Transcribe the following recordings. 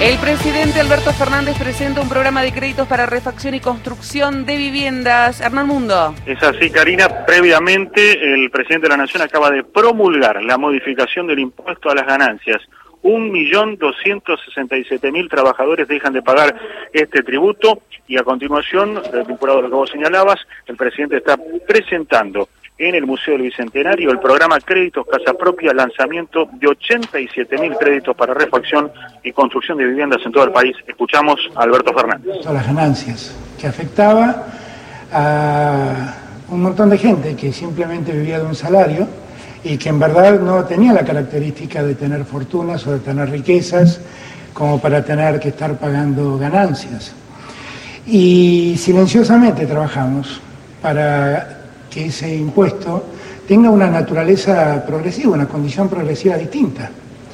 El presidente Alberto Fernández presenta un programa de créditos para refacción y construcción de viviendas. Hernán Mundo. Es así, Karina. Previamente, el presidente de la Nación acaba de promulgar la modificación del impuesto a las ganancias. 1.267.000 trabajadores dejan de pagar este tributo y a continuación, vinculado a lo que vos señalabas, el presidente está presentando en el Museo del Bicentenario el programa Créditos Casa Propia, lanzamiento de 87.000 créditos para refacción y construcción de viviendas en todo el país. Escuchamos a Alberto Fernández. A las ganancias, que afectaba a un montón de gente que simplemente vivía de un salario y que en verdad no tenía la característica de tener fortunas o de tener riquezas como para tener que estar pagando ganancias. Y silenciosamente trabajamos para que ese impuesto tenga una naturaleza progresiva, una condición progresiva distinta.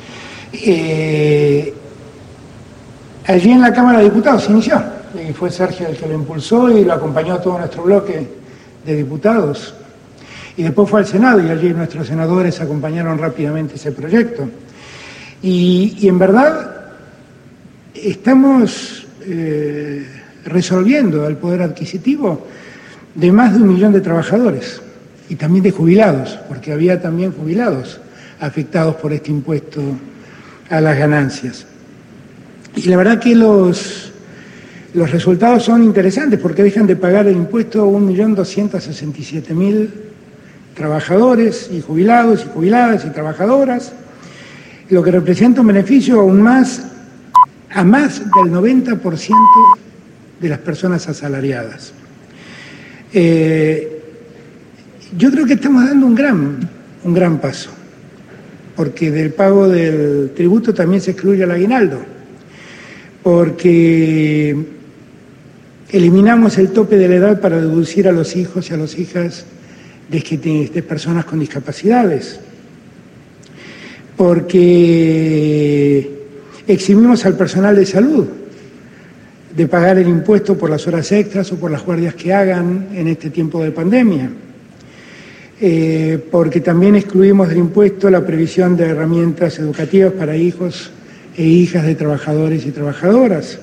Allí en la Cámara de Diputados se inició, y fue Sergio el que lo impulsó y lo acompañó a todo nuestro bloque de diputados. Y después fue al Senado y allí nuestros senadores acompañaron rápidamente ese proyecto. Y en verdad estamos resolviendo el poder adquisitivo de más de 1 millón de trabajadores y también de jubilados, porque había también jubilados afectados por este impuesto a las ganancias. Y la verdad que los resultados son interesantes porque dejan de pagar el impuesto 1.267.000 trabajadores y jubilados y jubiladas y trabajadoras, lo que representa un beneficio aún más a más del 90% de las personas asalariadas. Yo creo que estamos dando un gran paso, porque del pago del tributo también se excluye el aguinaldo, porque eliminamos el tope de la edad para deducir a los hijos y a las hijas de personas con discapacidades, porque eximimos al personal de salud de pagar el impuesto por las horas extras o por las guardias que hagan en este tiempo de pandemia, porque también excluimos del impuesto la previsión de herramientas educativas para hijos e hijas de trabajadores y trabajadoras.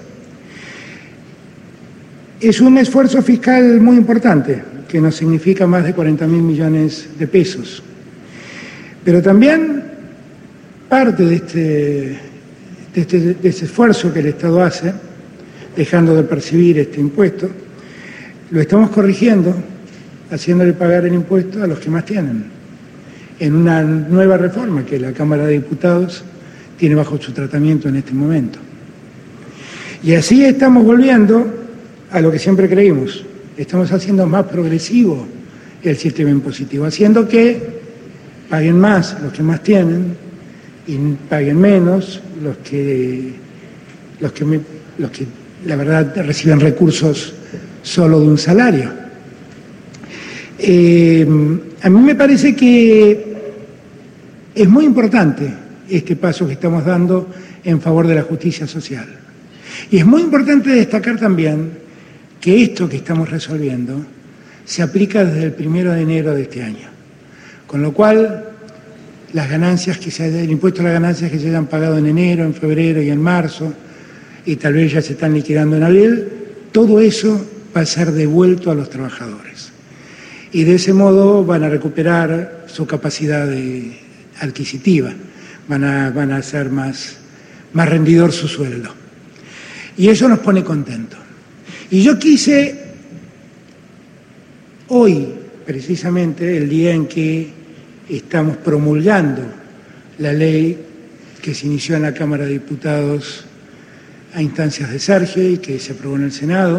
Es un esfuerzo fiscal muy importante, que nos significa más de 40.000 millones de pesos. Pero también parte de ese esfuerzo que el Estado hace, dejando de percibir este impuesto, lo estamos corrigiendo, haciéndole pagar el impuesto a los que más tienen, en una nueva reforma que la Cámara de Diputados tiene bajo su tratamiento en este momento. Y así estamos volviendo a lo que siempre creímos. Estamos haciendo más progresivo el sistema impositivo, haciendo que paguen más los que más tienen y paguen menos los que la verdad reciben recursos solo de un salario. A mí me parece que es muy importante este paso que estamos dando en favor de la justicia social. Y es muy importante destacar también que esto que estamos resolviendo se aplica desde el 1 de enero de este año. Con lo cual, las ganancias el impuesto a las ganancias que se hayan pagado en enero, en febrero y en marzo, y tal vez ya se están liquidando en abril, todo eso va a ser devuelto a los trabajadores. Y de ese modo van a recuperar su capacidad adquisitiva, van a hacer más rendidor su sueldo. Y eso nos pone contentos. Y yo quise, hoy, precisamente, el día en que estamos promulgando la ley que se inició en la Cámara de Diputados a instancias de Sergio y que se aprobó en el Senado,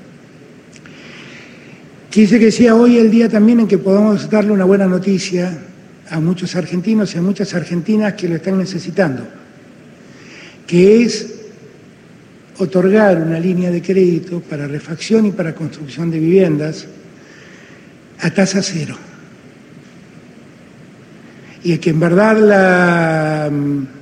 quise que sea hoy el día también en que podamos darle una buena noticia a muchos argentinos y a muchas argentinas que lo están necesitando, que es otorgar una línea de crédito para refacción y para construcción de viviendas a tasa cero. Y que en verdad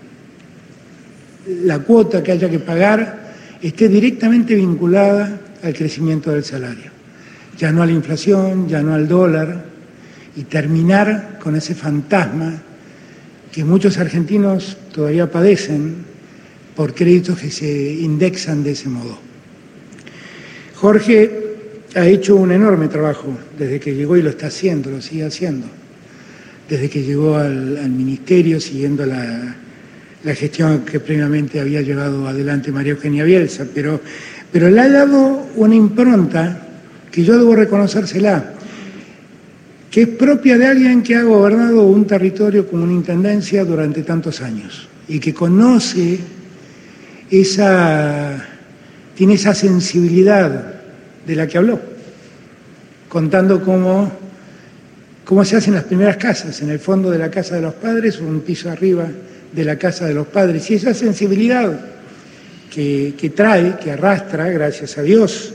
la cuota que haya que pagar esté directamente vinculada al crecimiento del salario, ya no a la inflación, ya no al dólar, y terminar con ese fantasma que muchos argentinos todavía padecen por créditos que se indexan de ese modo. Jorge ha hecho un enorme trabajo desde que llegó y lo está haciendo, lo sigue haciendo, desde que llegó al ministerio, siguiendo la gestión que previamente había llevado adelante María Eugenia Bielsa, pero le ha dado una impronta que yo debo reconocérsela, que es propia de alguien que ha gobernado un territorio como una intendencia durante tantos años y que conoce tiene esa sensibilidad de la que habló, contando cómo se hacen las primeras casas, en el fondo de la casa de los padres o un piso arriba de la casa de los padres, y esa sensibilidad que trae, que arrastra, gracias a Dios,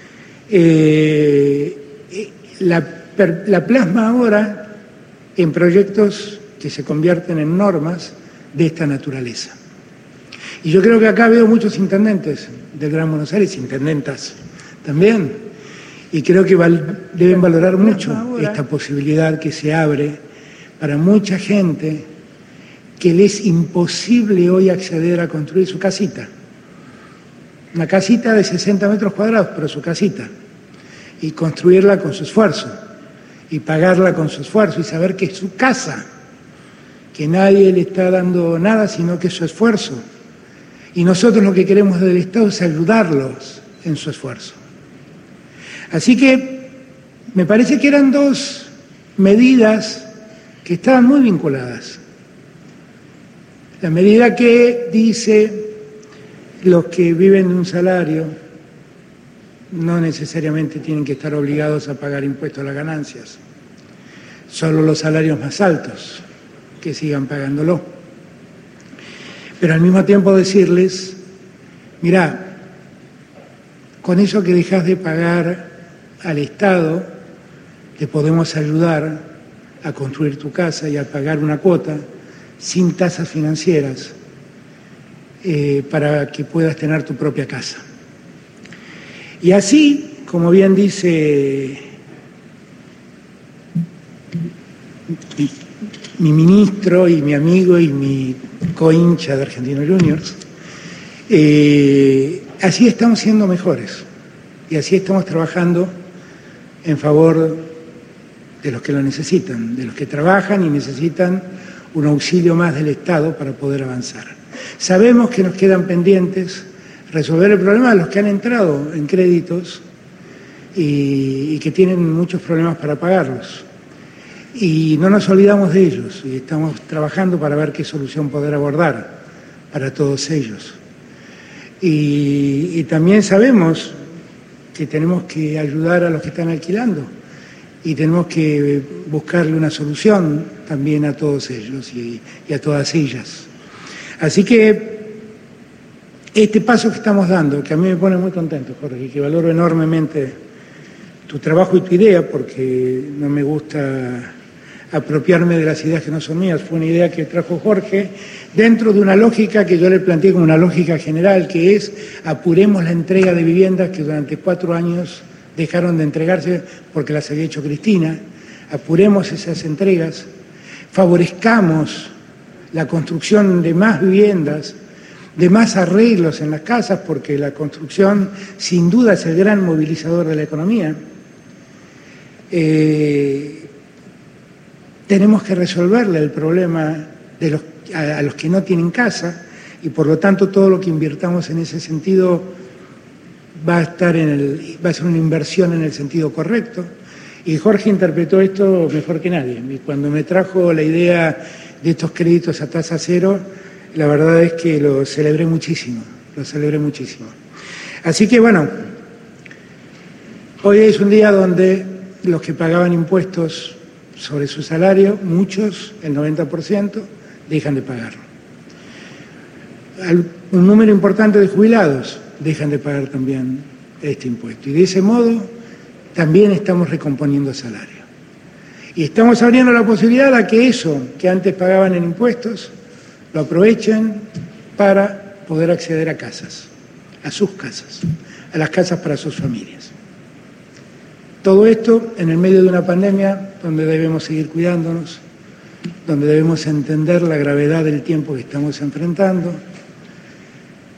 la plasma ahora en proyectos que se convierten en normas de esta naturaleza. Y yo creo que acá veo muchos intendentes del Gran Buenos Aires, intendentas también, y creo que deben valorar mucho esta posibilidad que se abre para mucha gente que le es imposible hoy acceder a construir su casita. Una casita de 60 metros cuadrados, pero su casita. Y construirla con su esfuerzo. Y pagarla con su esfuerzo. Y saber que es su casa. Que nadie le está dando nada, sino que es su esfuerzo. Y nosotros lo que queremos del Estado es ayudarlos en su esfuerzo. Así que me parece que eran dos medidas que estaban muy vinculadas. La medida que dice los que viven de un salario no necesariamente tienen que estar obligados a pagar impuestos a las ganancias, solo los salarios más altos que sigan pagándolo. Pero al mismo tiempo decirles, mirá, con eso que dejas de pagar al Estado, te podemos ayudar a construir tu casa y a pagar una cuota sin tasas financieras para que puedas tener tu propia casa. Y así, como bien dice mi ministro y mi amigo y mi cohincha de Argentinos Juniors, así estamos siendo mejores y así estamos trabajando en favor de los que lo necesitan, de los que trabajan y necesitan un auxilio más del Estado para poder avanzar. Sabemos que nos quedan pendientes resolver el problema de los que han entrado en créditos y que tienen muchos problemas para pagarlos. Y no nos olvidamos de ellos y estamos trabajando para ver qué solución poder abordar para todos ellos. Y también sabemos que tenemos que ayudar a los que están alquilando y tenemos que buscarle una solución también a todos ellos y a todas ellas. Así que este paso que estamos dando, que a mí me pone muy contento, Jorge, y que valoro enormemente tu trabajo y tu idea, porque no me gusta apropiarme de las ideas que no son mías, fue una idea que trajo Jorge dentro de una lógica que yo le planteé como una lógica general, que es apuremos la entrega de viviendas que durante 4 años dejaron de entregarse porque las había hecho Cristina, apuremos esas entregas, favorezcamos la construcción de más viviendas, de más arreglos en las casas, porque la construcción sin duda es el gran movilizador de la economía. Tenemos que resolverle el problema a los que no tienen casa y por lo tanto todo lo que invirtamos en ese sentido va a ser una inversión en el sentido correcto. Y Jorge interpretó esto mejor que nadie. Y cuando me trajo la idea de estos créditos a tasa cero, la verdad es que lo celebré muchísimo. Así que bueno, hoy es un día donde los que pagaban impuestos sobre su salario, muchos, el 90%, dejan de pagarlo. Un número importante de jubilados dejan de pagar también este impuesto. Y de ese modo también estamos recomponiendo salario. Y estamos abriendo la posibilidad a que eso que antes pagaban en impuestos lo aprovechen para poder acceder a casas, a sus casas, a las casas para sus familias. Todo esto en el medio de una pandemia donde debemos seguir cuidándonos, donde debemos entender la gravedad del tiempo que estamos enfrentando,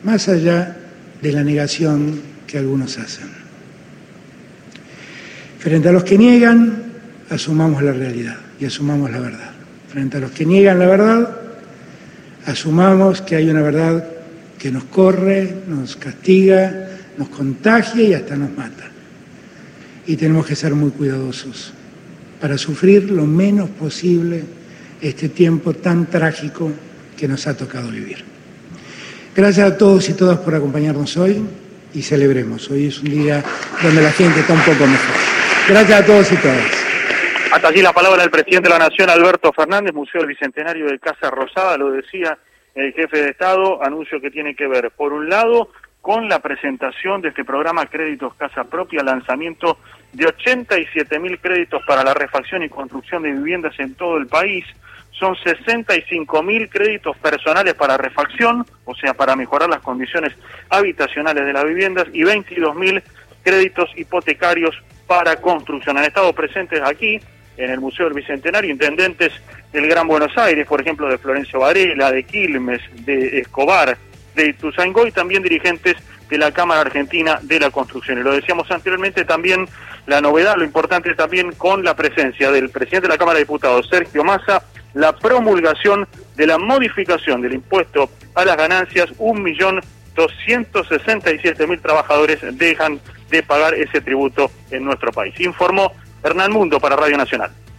más allá de la negación que algunos hacen. Frente a los que niegan, asumamos la realidad y asumamos la verdad. Frente a los que niegan la verdad, asumamos que hay una verdad que nos corre, nos castiga, nos contagia y hasta nos mata. Y tenemos que ser muy cuidadosos para sufrir lo menos posible este tiempo tan trágico que nos ha tocado vivir. Gracias a todos y todas por acompañarnos hoy y celebremos. Hoy es un día donde la gente está un poco mejor. Gracias a todos y todas. Hasta allí la palabra del presidente de la Nación, Alberto Fernández, Museo del Bicentenario de Casa Rosada, lo decía el jefe de Estado, anuncio que tiene que ver, por un lado, con la presentación de este programa Créditos Casa Propia, lanzamiento de 87.000 créditos para la refacción y construcción de viviendas en todo el país. Son 65.000 créditos personales para refacción, o sea, para mejorar las condiciones habitacionales de las viviendas, y 22.000 créditos hipotecarios para construcción. Han estado presentes aquí, en el Museo del Bicentenario, intendentes del Gran Buenos Aires, por ejemplo, de Florencio Varela, de Quilmes, de Escobar, de Ituzaingó, y también dirigentes de la Cámara Argentina de la Construcción. Y lo decíamos anteriormente, también la novedad, lo importante también con la presencia del presidente de la Cámara de Diputados, Sergio Massa, la promulgación de la modificación del impuesto a las ganancias. 1.267.000 trabajadores dejan de pagar ese tributo en nuestro país. Informó Hernán Mundo para Radio Nacional.